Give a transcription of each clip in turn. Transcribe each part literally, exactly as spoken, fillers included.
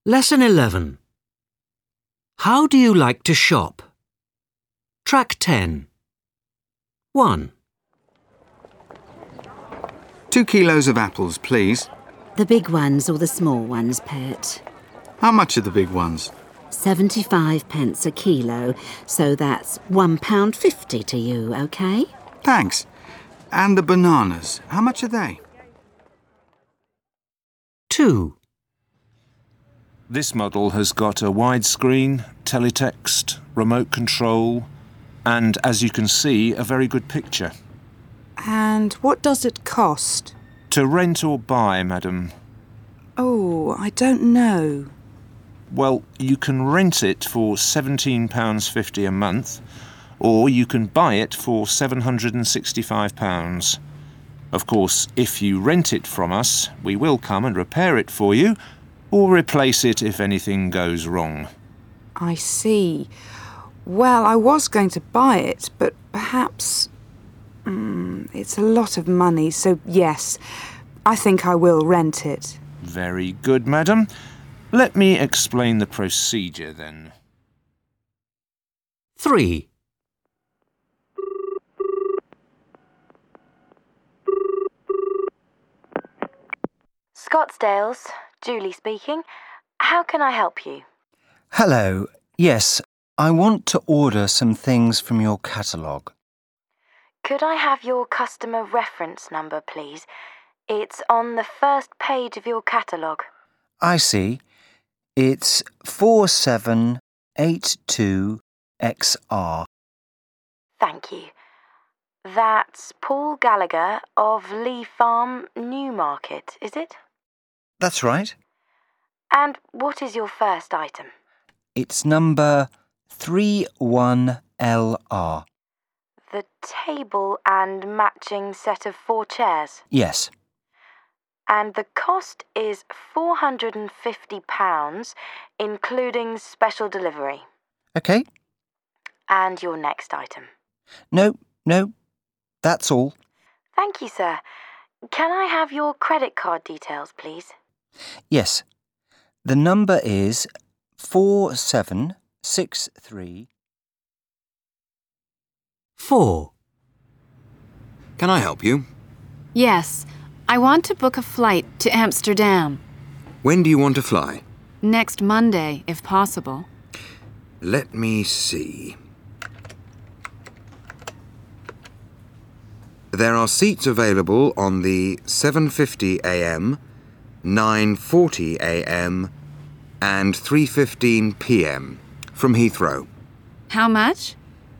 Lesson eleven. How do you like to shop? Track ten. one. Two kilos of apples, please. The big ones or the small ones, Pet? How much are the big ones? Seventy-five pence a kilo, so that's one pound fifty to you, OK? Thanks. And the bananas, how much are they? two. This model has got a widescreen, teletext, remote control, and, as you can see, a very good picture. And what does it cost? To rent or buy, madam? Oh, I don't know. Well, you can rent it for seventeen pounds fifty a month, or you can buy it for seven hundred and sixty-five pounds. Of course, if you rent it from us, we will come and repair it for you, or replace it if anything goes wrong. I see. Well, I was going to buy it, but perhaps... Mm, it's a lot of money, so yes, I think I will rent it. Very good, madam. Let me explain the procedure then. three. Scottsdale's, Julie speaking. How can I help you? Hello. Yes, I want to order some things from your catalogue. Could I have your customer reference number, please? It's on the first page of your catalogue. I see. It's four seven eight two X R. Thank you. That's Paul Gallagher of Lee Farm, Newmarket, is it? That's right. And what is your first item? It's number three one L R. The table and matching set of four chairs. Yes. And the cost is four hundred and fifty pounds, including special delivery. OK. And your next item. No, no, that's all. Thank you, sir. Can I have your credit card details, please? Yes. The number is four seven six three. four. Can I help you? Yes, I want to book a flight to Amsterdam. When do you want to fly? Next Monday, if possible. Let me see. There are seats available on the seven fifty a m, nine forty a m and three fifteen p m from Heathrow. How much?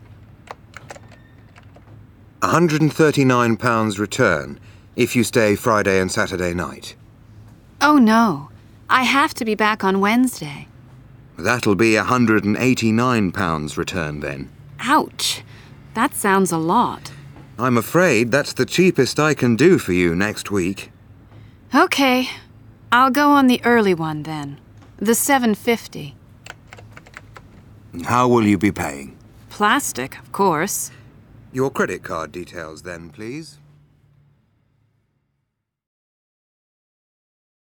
one hundred and thirty-nine pounds return if you stay Friday and Saturday night. Oh, no. I have to be back on Wednesday. That'll be one hundred and eighty-nine pounds return then. Ouch. That sounds a lot. I'm afraid that's the cheapest I can do for you next week. OK. I'll go on the early one then. The seven fifty. How will you be paying? Plastic, of course. Your credit card details then, please.